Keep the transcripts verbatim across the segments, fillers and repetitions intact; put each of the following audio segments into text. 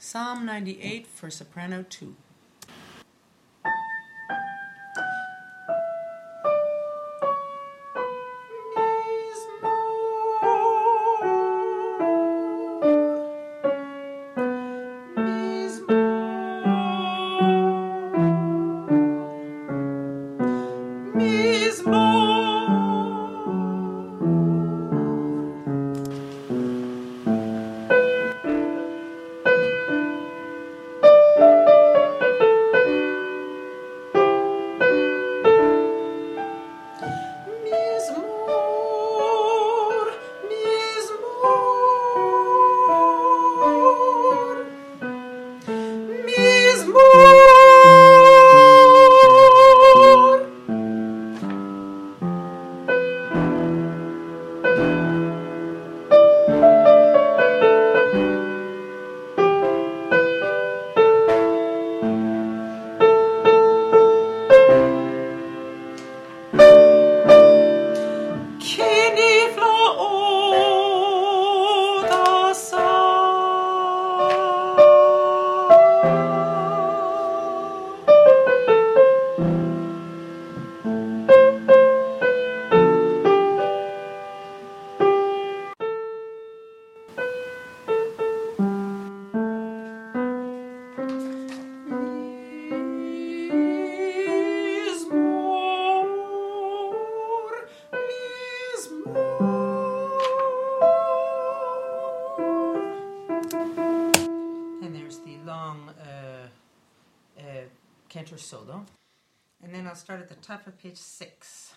Psalm ninety-eight for soprano two. And there's the long uh, uh, cantor solo. And then I'll start at the top of page six.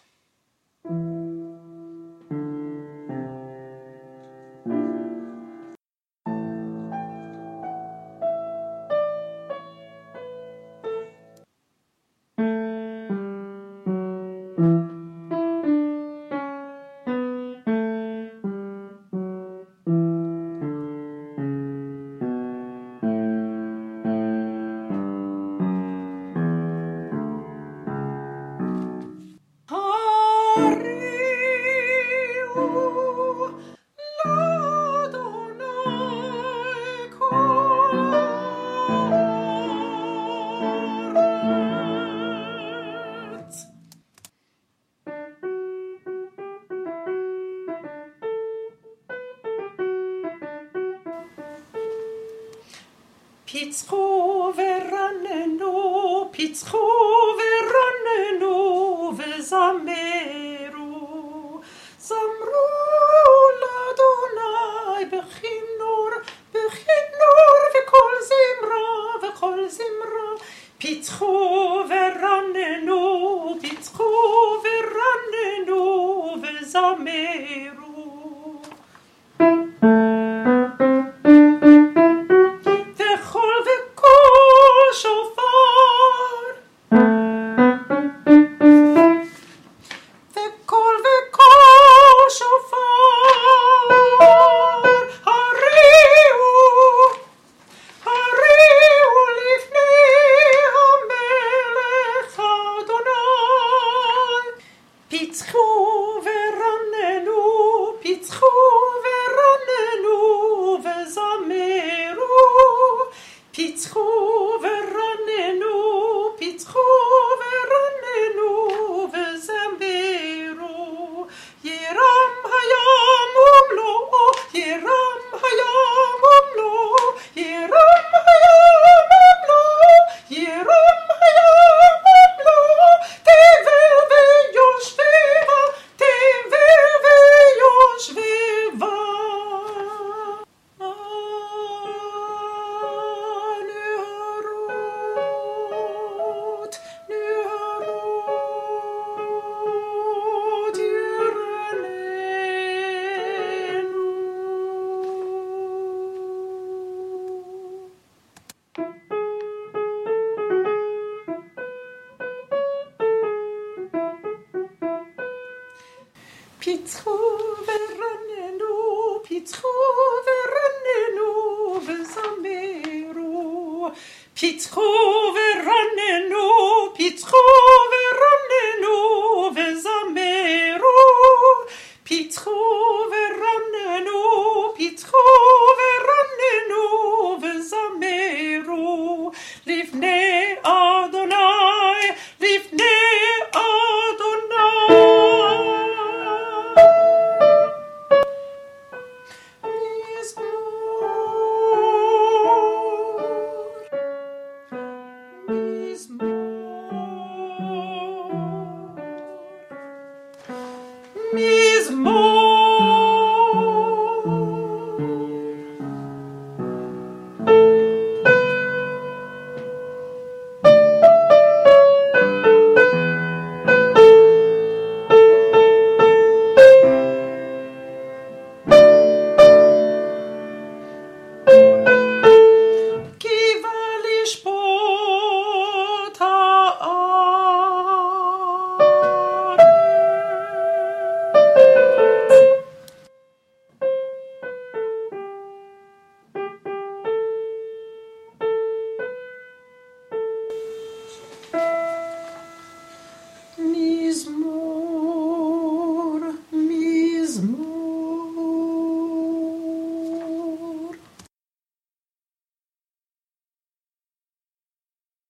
Pitzchu verannenu, Pitzchu verannenu, vezameru, Zamru l'Adonai, bechinur, bechinur, v'kol zimra, v'kol zimra, Pitzchu verannenu, Pitzchu verannenu, vezameru. Pitzchu verannenu, Pitzchu verannenu, vezameru. Pitzchu verannenu, Pitzchu verannenu, vezameru. Yeram hayam umlo, Yeram hayam umlo, Yeram hayam umlo, Yeram hayam umlo. Tevel veyoshveva, tevel veyoshveva. Neharut, neharut, yiranenu. Pitzchu verannenu, Pitzchu verannenu, vezameru. Pitzchu verannenu, Pitzchu verannenu.